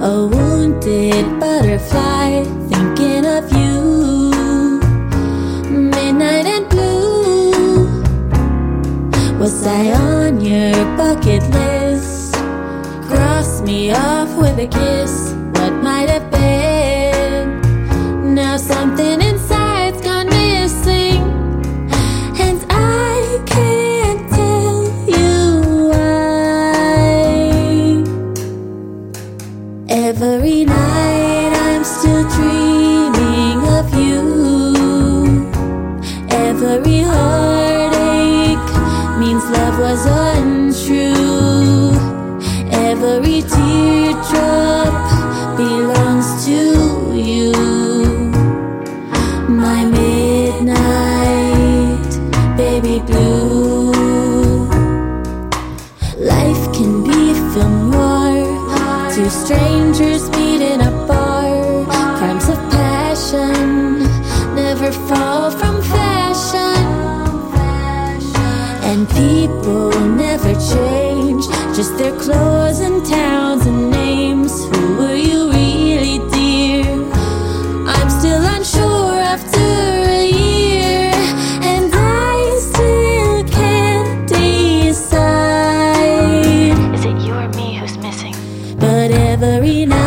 A wounded butterfly thinking of you. Midnight and blue. Was I on your bucket list? Cross me off with a kiss. What might have been? Now something inside's gone missing, and I can't tell you why. Every night I'm still dreaming of you. Every heartache means love was untrue. Every teardrop belongs to you. My midnight baby blue. Life can be film noir. Two strangers meet in a bar. Crimes of passion never fall from fashion. And people never change, just their clothes and towns and names. Who were you really, dear? I'm still unsure after a year, and I still can't decide. Is it you or me who's missing? But every night